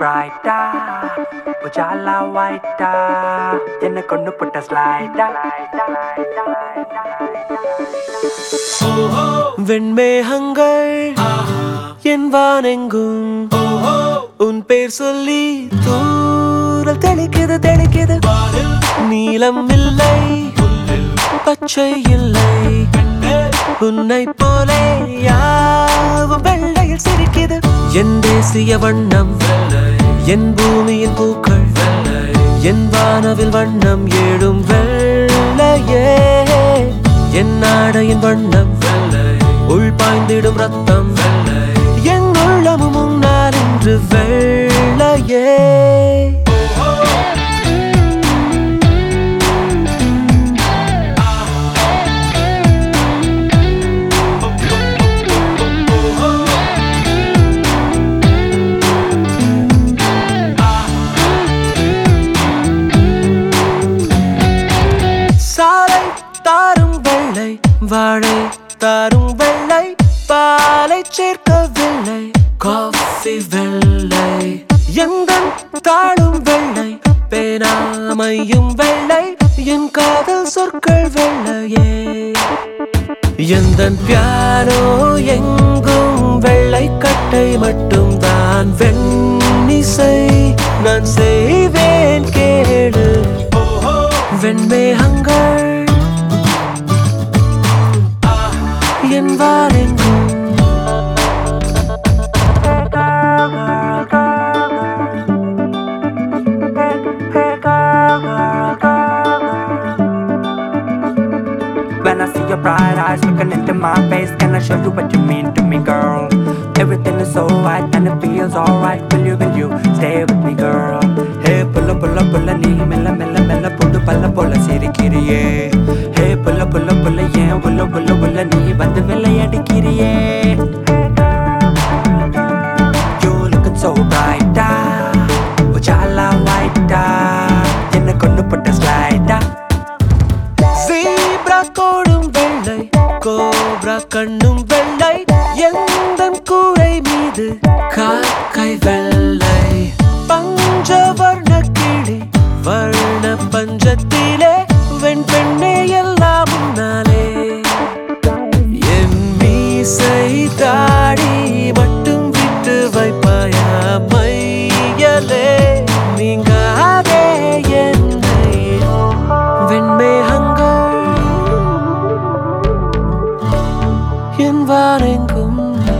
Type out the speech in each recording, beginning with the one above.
brighter Ujala whiter என்ன கொண்டு புட்ட slider வெண்மேகங்கள் என் வானெங்கும் உன் பேர் சொல்லி தூரல் தெளிக்குது தெளிக்குது நீலம் இல்லை பச்சை இல்லை உன்னை போலே யாவும் வெள்ளையில் சிரிக்குது என் தேசிய வண்ணம் என் பூமியின் பூக்கள் என் வானவில் வண்ணம் ஏழும் வெள்ளையே என் நாடையின் வண்ணம் உள் பாய்ந்திடும் ரத்தம் என் உள்ளமும் முன்னால் இன்று வெள்ளையே சாலை தாரும் வெள்ளை வாழை தாரும் வெள்ளை பாலை சேர்க்கவில்லை காஃபி வெள்ளை எந்தன் தாழும் வெள்ளை பேனாமையும் வெள்ளை என் காதல் சொற்கள் வெள்ளையே எந்தன் பியானோ எங்கும் வெள்ளை கட்டை மட்டும் தான் வெண்ணிசை நான் செய்வேன் கேளு வெண்மேகங்கள் என் வானெங்கும் When I see your bright eyes looking into my face, can I show you what you mean to me, girl? Everything is so right and it feels alright. Will you stay with me, girl? Hey, pulla, nee, mella, mella, mella, pullu, palla, polla, sirikiriye. Hey, pulla, yeah, pulla, nee, vandu villayadikiriye. You looking so bright, ujala white, enna kondu putta slider. Zebra கோடும் வெள்ளை cobra கண்ணும் வெள்ளை எந்தன் கூரை மீது காக்கை வெள்ளை பஞ்சவர்ண கிளி வர்ண பஞ்சத்திலே வெண் பெண்ணே எல்லாம் முன்னாலே என் மீசை தாடி மட்டும் விட்டு வைப்பாயா மையலே நீங்காதே என்னை வெண்மேகங்கள் என் வானெங்கும்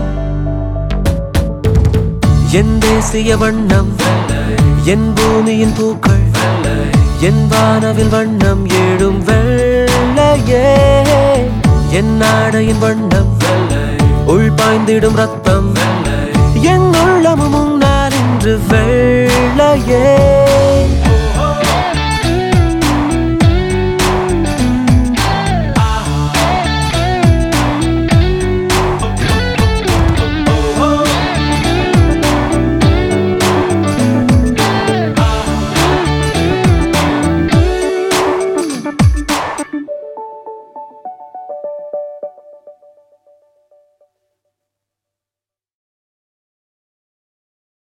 என் தேசிய வண்ணம் என் பூமியின் பூக்கள் என் வானவில் வண்ணம் ஏழும் வெள்ளையே என் நாடையின் வண்ணம் உள் பாய்ந்திடும் ரத்தம் என் உள்ளமும் முன்னால் இன்று வெள்ளையே